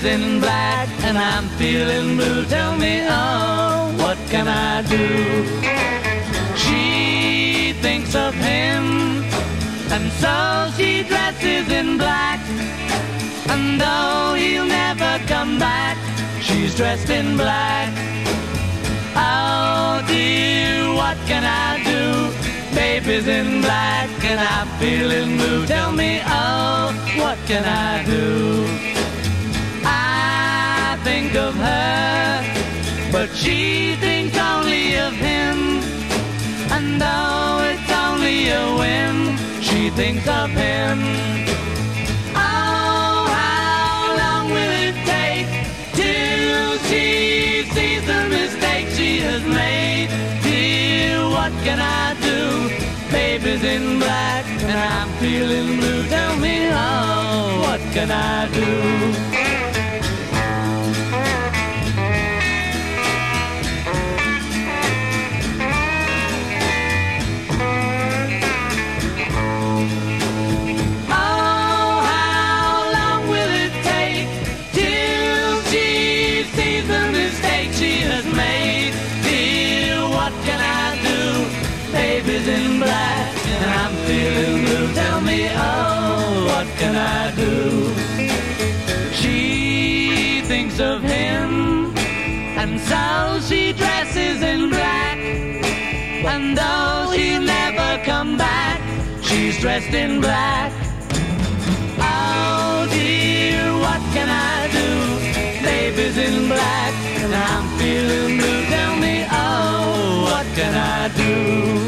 in black and I'm feeling blue. Tell me, oh, what can I do? She thinks of him, and so she dresses in black. And though he'll never come back, she's dressed in black. Oh dear, what can I do? Baby's in black and I'm feeling blue. Tell me, oh, what can I do? I think of her, but she thinks only of him. And though it's only a whim, she thinks of him. Oh, how long will it take till she sees the mistake she has made? Dear, what can I do? Baby's in black and I'm feeling blue. Tell me, oh, what can I do? Baby's in black and I'm feeling blue. Tell me, oh, what can I do? She thinks of him, and so she dresses in black. And though he'll never come back, she's dressed in black. Oh dear, what can I do? Baby's in black and I'm feeling blue. Tell me, oh, what can I do?